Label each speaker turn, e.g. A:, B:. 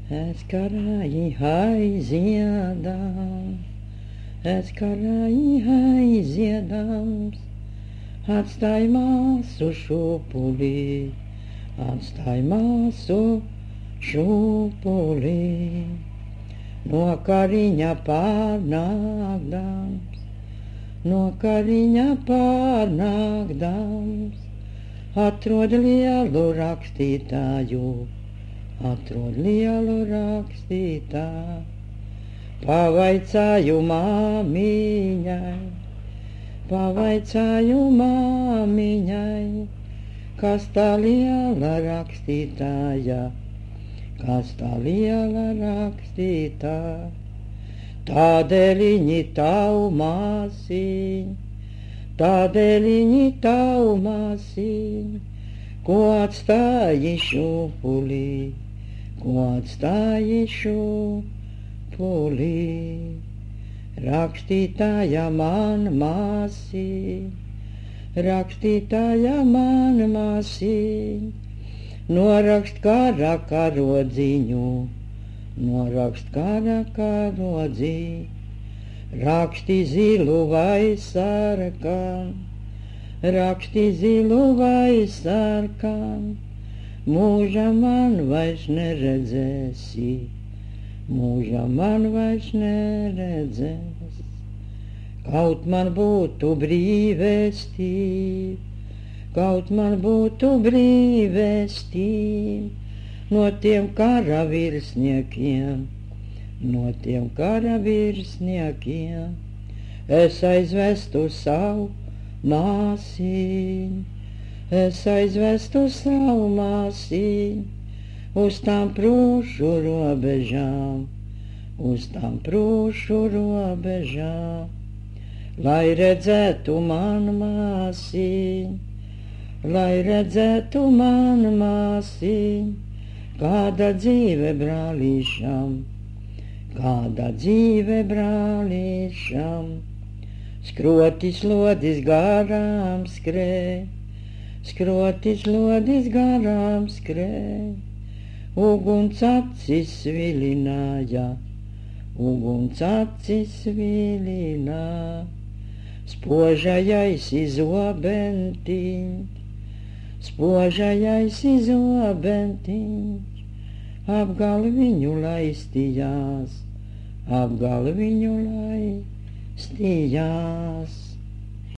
A: Es karāji aiziedams, es karāji aiziedams, atstāj māsu šūpulī, atstāj māsu šūpulī. No kariņa pārnākdams, no kariņa pārnākdams, atrod lielu rakstītāju, atrod lielu rakstītāju. Pavaicāju māmiņai, kas tā liela rakstītāja, kas tā liela rakstītāja. Tādēļ tavu māsiņ, ko atstāji šūpulī, ko atstāji šūpulī. Rakstītāja man māsiņ, rakstītāja man māsiņ, norakst kara karodziņu, norakst kara karodziņu. Raksti zilu vai sarkan, raksti zilu vai sarkan, mūžā man vairs neredzēsi, mūžā man vairs neredzēsi. Kaut man būtu brīvestība, kaut man būtu brīvestība, no tiem kara virsniekiem, no tiem kara virsniekiem, es aizvestu savu māsiņu, es aizvestu savu māsiņu, uz tām prūšu robežām, uz tām prūšu robežām, lai redzētu manu māsiņu, lai redzētu manu māsiņu, kāda dzīve brālīšam, kāda dzīve brālīšam. Skrotis lodis garām skrēj, skrotis lodis garām skrēj, uguns acis vilināja, uguns acis vilināja. Spožajais izobentiņš, spožajais izobentiņš, ap galviņu laistījās, ap galviņu laistījās.